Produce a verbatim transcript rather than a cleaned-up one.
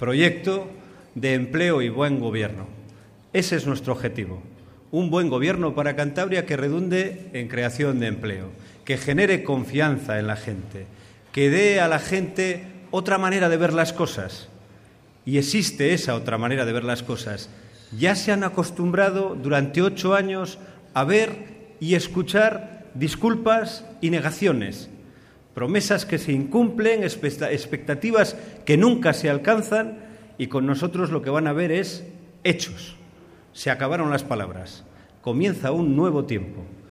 proyecto de empleo y buen gobierno. Ese es nuestro objetivo. Un buen gobierno para Cantabria que redunde en creación de empleo, que genere confianza en la gente, que dé a la gente otra manera de ver las cosas. Y existe esa otra manera de ver las cosas. Ya se han acostumbrado durante ocho años a ver y escuchar disculpas y negaciones, promesas que se incumplen, expectativas que nunca se alcanzan, y con nosotros lo que van a ver es hechos. Se acabaron las palabras. Comienza un nuevo tiempo.